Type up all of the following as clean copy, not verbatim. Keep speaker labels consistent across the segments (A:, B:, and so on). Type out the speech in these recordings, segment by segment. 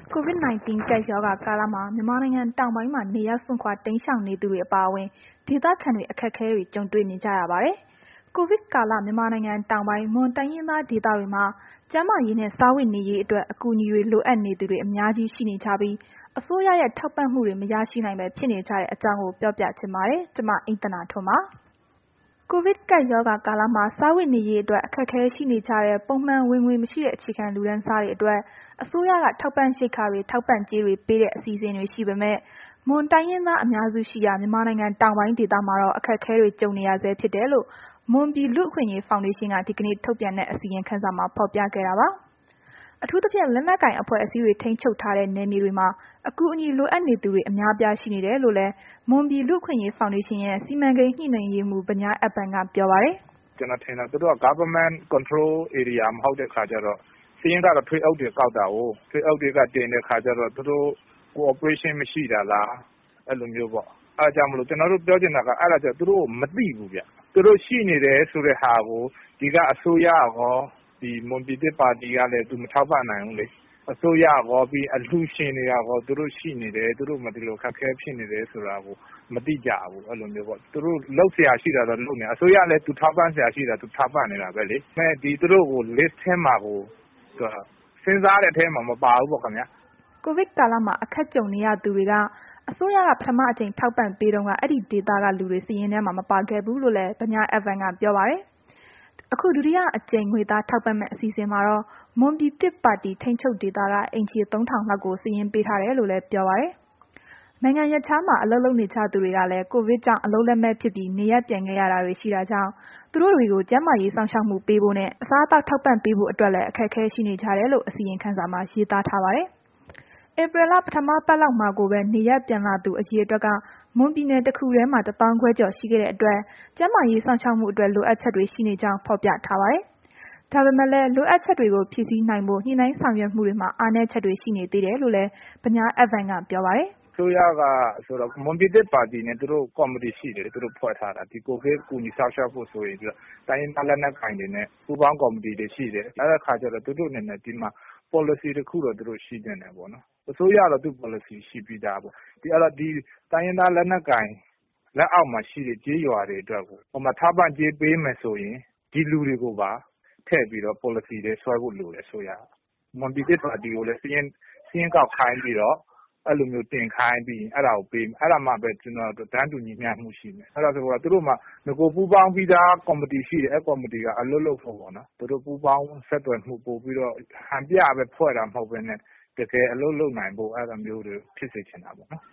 A: COVID-19 ကပ်ရောဂါကာလမှာ မြန်မာနိုင်ငံတောင်ပိုင်းမှာ နေရပ်စွန့်ခွာတိမ်းရှောင်နေသူတွေ အပါအဝင် ဒေသခံတွေ အခက်အခဲတွေ ကြုံတွေ့နေကြရပါတယ်။ ကိုဗစ်ကာလ မြန်မာနိုင်ငံတောင်ပိုင်း မွန်တိုင်းရင်းသားဒေသတွေမှာ ကျန်းမာရေးနဲ့ စားဝတ်နေရေးအတွက် အကူအညီတွေ လိုအပ်နေသူတွေ အများကြီးရှိနေကြပြီး အစိုးရရဲ့ ထောက်ပံ့မှုတွေ မရရှိနိုင်ဘဲ ဖြစ်နေကြတဲ့အကြောင်းကို ပြောပြချင်ပါတယ်။ ဗွီအိုအေမြန်မာပိုင်းသတင်းထောက် မအိမ့်သန္တာထွန်းက သတင်းပေးပို့ထားပါတယ်။ ကိုဗစ်ကပ်ရောဂါကာလမှာ စားဝတ်နေရေးအတွက် အခက်အခဲရှိနေကြတဲ့ ပုံမှန်ဝင်ငွေမရှိတဲ့ အခြေခံလူတန်းစားတွေအတွက် အစိုးရက ထောက်ပံ့ရိက္ခာတွေ ထောက်ပံ့ကြေးတွေပေးတဲ့ အစီအစဉ်တွေ ရှိပေမဲ့ မွန်တိုင်းရင်းသားအများစုရှိရာ မြန်မာနိုင်ငံတောင်ပိုင်းဒေသမှာတော့ အခက်အခဲတွေ ကြုံနေရဆဲဖြစ်တယ်လို့ မွန်ပြည်လူ့အခွင့်အရေးဖောင်ဒေးရှင်းက ဒီကနေ့ ထုတ်ပြန်တဲ့ အစီရင်ခံစာမှာ ဖော်ပြခဲ့တာပါ။ အထူးသဖြင့် လက်နက်ကိုင်အဖွဲ့အစည်းတွေ ထိန်းချုပ်ထားတဲ့ နယ်မြေတွေမှာ အကူအညီလိုအပ်နေသူတွေ အများအပြားရှိနေတယ်လို့လည်း မွန်ပြည်လူ့အခွင့်အရေးဖောင်ဒေးရှင်းရဲ့ စီမံကိန်းညှိနှိုင်းရေးမှူး ဗညားအက်ဗန်က ပြောပါတယ်။
B: “ကျွန်တော်ထင်တာ သူတို့က Government Control Area မဟုတ်တဲ့အခါကျတော့ စာရင်းကတော့ ထွေအုပ်တွေကောက်တာကိုး။ ထွေအုပ်တွေက တင်တဲ့အခါကျတော့ သူတို့ Cooperation မရှိတာလား အဲ့လိုမျိုးပေါ့။ အဲ့ဒါကြောင့်မို့လို့ ကျွန်တော်တို့ပြောချင်တာက သူတို့ကို မသိဘူးဗျ။ သူတို့ရှိနေတယ်ဆိုတဲ့ဟာကို ဒီကအစိုးရရော ဒီမွန်ပြည်သစ်ပါတီကလည်း သူမထောက်ပံ့နိုင်ဘူးလေ။ အစိုးရရော ပြီးရင်အလှူရှင်တွေကရော သူတို့ရှိနေတယ် သူတို့မှာ ဒီလိုအခက်အခဲဖြစ်နေတယ်ဆိုတာကို မသိကြဘူး အဲ့လိုမျိုးပေါ့။ သူတို့လုပ်စရာရှိတာတော့ လုပ်နေတာ အစိုးရလည်း သူထောက်ပံ့စရာရှိတာ သူထောက်ပံ့နေတာပဲလေ။ ဒါပေမဲ့ သူတို့ကို List ထဲမှာကို စဉ်းစားတဲ့အထဲမှာ မပါဘူးပေါ့ခင်ဗျာ။
A: ” ကိုဗစ်ကာလမှာ အခက်ကြုံနေရသူတွေက အစိုးရက ပထမအကြိမ်ထောက်ပံ့ပေးတုန်းက အဲ့ဒီဒေသက လူတွေစာရင်းထဲမှာ မပါခဲ့ဘူးလို့လည်း ဗညားအက်ဗန်က ပြောပါတယ်။ အခု ဒုတိယအကြိမ် ငွေသားထောက်ပံ့မယ့် အစီအစဉ်မှာတော့ မွန်ပြည်သစ်ပါတီ ထိန်းချုပ်ဒေသက အိမ်ခြေ ၃,၀၀၀ လောက်ကို စာရင်းပေးထားတယ်လို့လည်း ပြောပါတယ်။ နိုင်ငံရပ်ခြားမှာ အလုပ်လုပ်နေကြသူတွေကလည်း ကိုဗစ်ကြောင့် အလုပ်လက်မဲ့ဖြစ်ပြီး နေရပ်ပြန်ခဲ့ရတာတွေ ရှိတာကြောင့် သူတို့တွေကို ကျန်းမာရေးစောင့်ရှောက်မှုပေးဖို့နဲ့ အစားအသောက်ထောက်ပံ့ပေးဖို့အတွက်လည်း အခက်အခဲရှိနေကြတယ်လို့ အစီရင်ခံစာမှာ ရေးသားထားပါတယ်။ ဧပြီလ ပထမပတ်လောက်မှာကိုပဲ နေရပ်ပြန်လာသူ အရေအတွက်က မွန်ပြည်နယ်တစ်ခုတည်းမှာ ၁၅,၀၀၀ ကျော်ရှိခဲ့တဲ့အတွက် ကျန်းမာရေးစောင့်ရှောက်မှုအတွက် လိုအပ်ချက်တွေ ရှိနေကြောင်း ဖော်ပြထားပါတယ်။ ဒါပေမဲ့လည်း လိုအပ်ချက်တွေကို ဖြည့်ဆည်းနိုင်ဖို့ ညှိနှိုင်းဆောင်ရွက်မှုတွေမှာ အားနည်းချက်တွေ ရှိနေသေးတယ်လို့လည်း ဗညားအက်ဗန်က ပြောပါတယ်။
B: “အစိုးရကဆိုတော့ မွန်ပြည်သစ်ပါတီနဲ့ သူတို့ ကော်မတီရှိတယ်လေ သူတို့ဖွဲ့ထားတာ ဒီကိုဗစ်ကူညီစောင့်ရှောက်ဖို့ဆိုပြီးတော့ တိုင်းရင်းသားလက်နက်ကိုင်တွေနဲ့ ပူးပေါင်းကော်မတီတွေရှိတယ်။ အဲ့ဒီအခါကျတော့ သူတို့အနေနဲ့ ဒီမှာ ပေါ်လစီတစ်ခုတော့ သူတို့ရှိသင့်တယ်ပေါ့နော်။ အစိုးရကတော့ သူ့ပေါ်လစီရှိပြီးသားပေါ့။ တိုင်းရင်းသားလက်နက်ကိုင် လက်အောက်မှာရှိတဲ့ ကျေးရွာတွေအတွက်ကို ဟိုမှာထောက်ပံ့ကြေးပေးမယ်ဆိုရင် ဒီလူတွေကိုပါ ထည့်ပြီးတော့ ပေါ်လစီထဲဆွဲဖို့လိုတယ် အစိုးရက။ မွန်ပြည်သစ်ပါတီကိုလည်း စာရင်းကောက်ခိုင်းပြီးတော့ အဲ့လိုမျိုးတင်ခိုင်းပြီး အဲ့ဒါကိုပေးမယ်။ အဲ့ဒါမှပဲ တန်းတူညီမျှမှုရှိမယ်။ အဲ့ဒါဆိုတော့ သူတို့မှာ နဂိုပူးပေါင်းပြီးသား ကော်မတီရှိတယ်။ အဲ့ကော်မတီက အလုပ်လုပ်ဖို့ပေါ့နော်။ သူတို့ပူးပေါင်းဆက်သွယ်မှုပိုပြီးတော့ ဟန်ပြပဲဖွဲ့တာမဟုတ်ဘဲနဲ့ တကယ်အလုပ်လုပ်နိုင်ဖို့ အဲ့ဒါမျိုးတွေဖြစ်စေချင်တာပေါ့နော်။ ”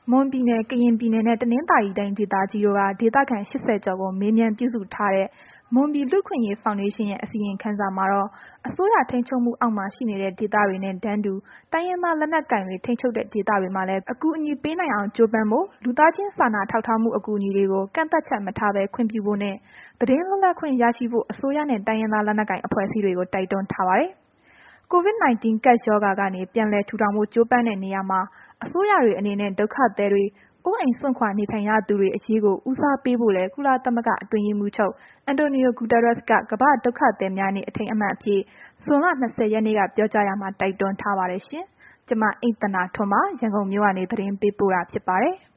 A: မွန်ပြည်နယ်၊ ကရင်ပြည်နယ်နှင့် တနင်္သာရီတိုင်းဒေသကြီးတို့က ဒေသခံ ၈၀ ကျော်ကို မေးမြန်းပြုစုထားတဲ့ မွန်ပြည်လူ့အခွင့်အရေးဖောင်ဒေးရှင်းရဲ့ အစီရင်ခံစာမှာတော့ အစိုးရထိန်းချုပ်မှုအောက်မှာ ရှိနေတဲ့ ဒေသတွေနဲ့ တန်းတူ တိုင်းရင်းသားလက်နက်ကိုင်တွေ ထိန်းချုပ်တဲ့ ဒေသတွေမှာလည်း အကူအညီပေးနိုင်အောင် ကြိုးပမ်းဖို့ လူသားချင်းစာနာထောက်ထားမှု အကူအညီတွေကို ကန့်သတ်ချက်မထားဘဲ ခွင့်ပြုဖို့နှင့် သတင်းလွတ်လပ်ခွင့်ရရှိဖို့ အစိုးရနှင့် တိုင်းရင်းသားလက်နက်ကိုင်အဖွဲ့အစည်းတွေကို တိုက်တွန်းထားပါတယ်။ COVID-19 ကပ်ရောဂါကနေ ပြန်လည်ထူထောင်ဖို့ ကြိုးပမ်းတဲ့နေရာမှာ အစိုးရတွေအနေနဲ့ ဒုက္ခသည်တွေ အိုးအိမ်စွန့်ခွာနေထိုင်ရသူတွေအရေးကို ဦးစားပေးဖို့လည်း ကုလသမဂ္ဂအတွင်းရေးမှူးချုပ် António Guterres က ကမ္ဘာ့ဒုက္ခသည်များနေ့ အထိမ်းအမှတ်အဖြစ် ဇွန်လ ၂၀ ရက်နေ့က ပြောကြားရာမှာ တိုက်တွန်းထားပါတယ်ရှင်။ ကျွန်မအိမ့်သန္တာထွန်းပါ ရန်ကုန်မြို့ကနေ သတင်းပေးပို့တာဖြစ်ပါတယ်။